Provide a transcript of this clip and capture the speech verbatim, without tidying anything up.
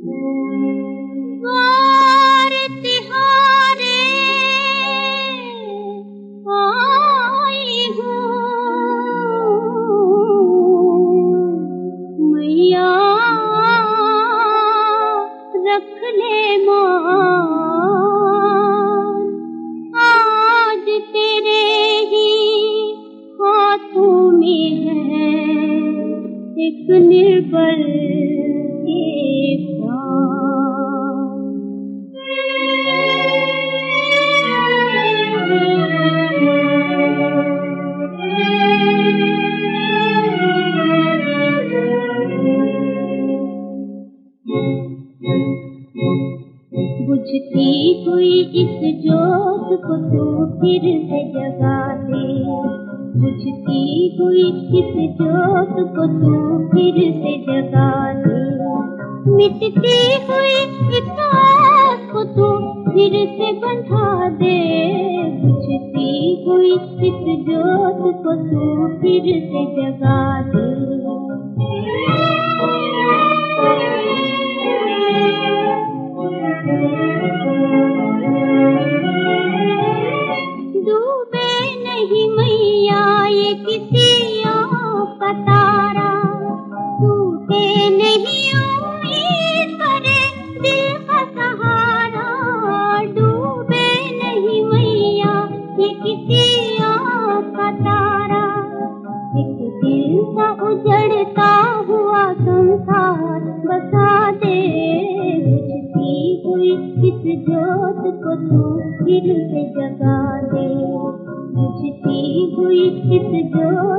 द्वार तिहारे आई हूँ, मैया रख ले मान, आज तेरे ही हाथों में है एक निर्बल के प्राण। बुझती हुई इस जोत को तू फिर से जगा दे, बुझती हुई इस जोत को तू फिर से जगा दे, मिटती हुई इस आस को तू फिर से बंधा दे, बुझती हुई इस जोत को तू फिर से जगा दे। डूबे नहीं मैया ये किसी आँख का तारा, टूटे नहीं उम्मीद करे दिल का सहारा, डूबे नहीं मैया ये किसी आँख का तारा, एक दिल का उजड़ता हुआ संसार बसा दे, बुझती हुई इस जोत को तू फिर से जगा दे, बुझती हुई इस जोत